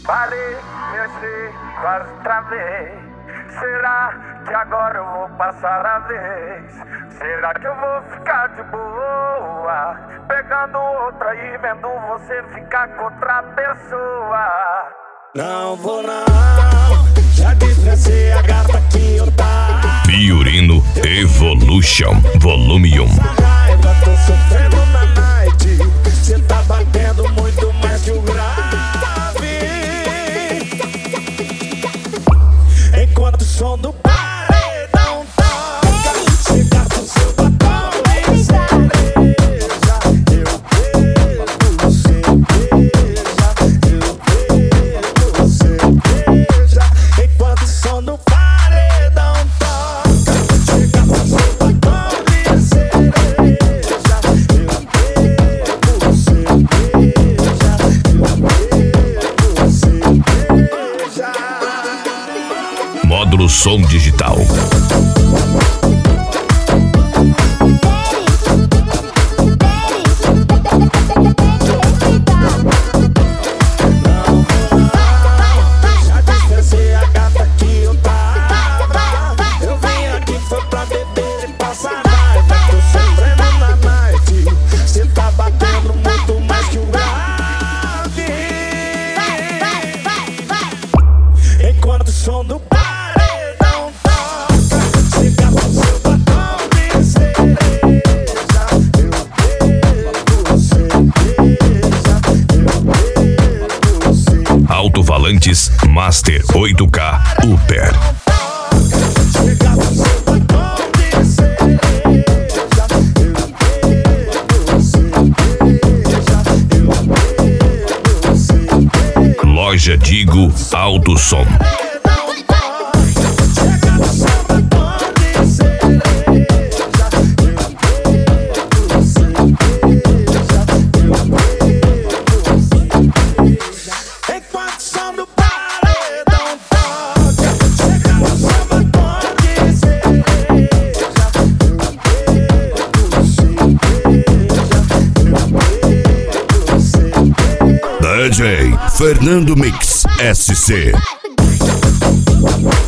Parei, mexi, quase travei. Será que agora eu vou passar a vez? Será que eu vou ficar de boa? Pegando outra e vendo você ficar com outra pessoa. Não vou não, já dispensei a gata que eu tava. Fiorino Evolution Volume 1. Essa raiva tô sofrendo na night. Cê tá batendo muito mais que o grave. Enquanto o som do paredão toca, chega com seu batom e cereja. Eu bebo cerveja, eu bebo cerveja. Enquanto o som do paredão toca, chega com seu batom e cereja. Eu bebo cerveja, eu bebo cerveja. Módulo Som Digital. Já dispensei a gata que eu tava. Eu vim aqui foi pra beber e passar raiva. Tô sofrendo na night. Cê tá batendo muito mais que o grave. Enquanto o som do paredão toca, chega com seu batom de cereja. Eu bebo cerveja, eu bebo cerveja. Alto-falantes Master 8K Upper. Chega com seu batom de cereja. Eu bebo cerveja, eu bebo cerveja. Loja Digo Alto Som. Chega com seu batom de cereja. Eu bebo cerveja, eu bebo cerveja. Enquanto o som do paredão toca, chega com seu batom de cereja. Eu bebo cerveja, DJ Fernando Mix SC.